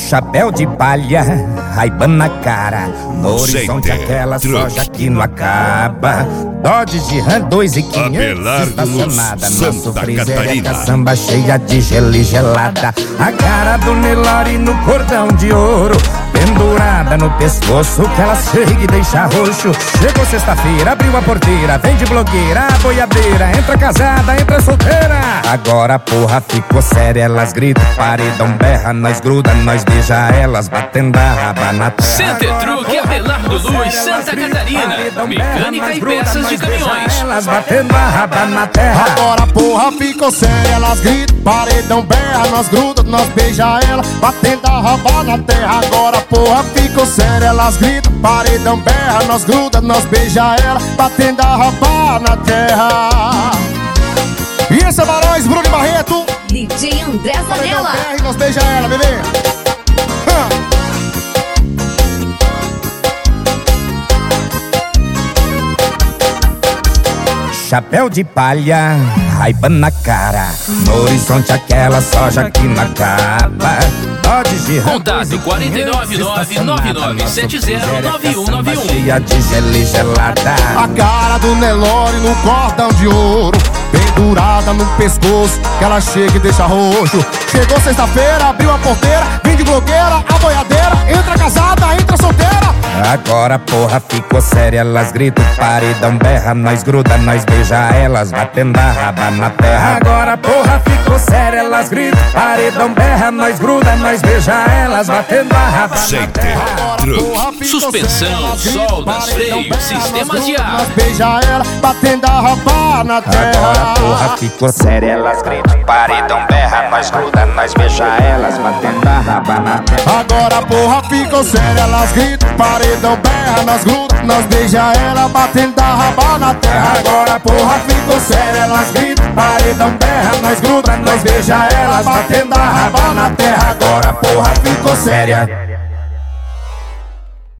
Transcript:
Chapéu de palha, Ray-Ban na cara. No horizonte aquela soja que não acaba. Dodge de Ram 2.500 estacionada. Nosso freezer é caçamba cheia de gelo e gelada. A cara do Nelore no cordão de ouro, pendurada no pescoço que ela chega e deixa roxo. Chegou sexta-feira, abriu a porteira, vem de blogueira, a boiadeira. Entra casada, entra solteira. Agora a porra ficou séria, elas gritam, paredão berra. Nós gruda, nós beija elas, batendo a raba na terra. Center Truck Abelardo Luz, Santa Catarina. Mecânica e peças de caminhões. Elas batendo a raba na terra. Agora a porra ficou séria, elas gritam, paredão berra. Nós gruda, nós beija ela, batendo a raba na terra. Agora a porra ficou séria, elas gritam, paredão berra. Nós gruda, nós beija ela, batendo a raba na terra. E esse é Barões, Bruno e Barreto. DJ André Zanella. BR, nós beija ela, bebê. Chapéu de palha, Ray-Ban na cara. No horizonte aquela soja que não acaba. Dodge de Ram. Contato 49999709191. Cheia de gelo e gelada. A cara do Nelore no cordão de ouro, pendurada no pescoço que ela chega e deixa roxo. Chegou sexta-feira, abriu a porteira, vem de blogueira, a boiadeira. Entra casada, entra solteira. Agora a porra ficou séria, elas gritam, paredão berra. Nós gruda, nós beija elas, batendo a raba na terra. Agora a porra ficou séria, elas gritam, paredão berra. Nós gruda, nós beija elas, batendo a raba na terra. Suspensão, soldas, freios, sistemas de ar. Nós beija ela, batendo a raba na terra. Agora a porra ficou séria, elas gritam, paredão berra. Nós gruda, nós beija elas, batendo a raba na terra. Agora a porra ficou séria, elas gritam, paredão berra. Nós gruda, nós beija ela, batendo a raba na terra. Agora a porra ficou séria, elas gritam, paredão berra. Nós gruda, nós beija elas, batendo a raba na terra. Agora a porra ficou séria.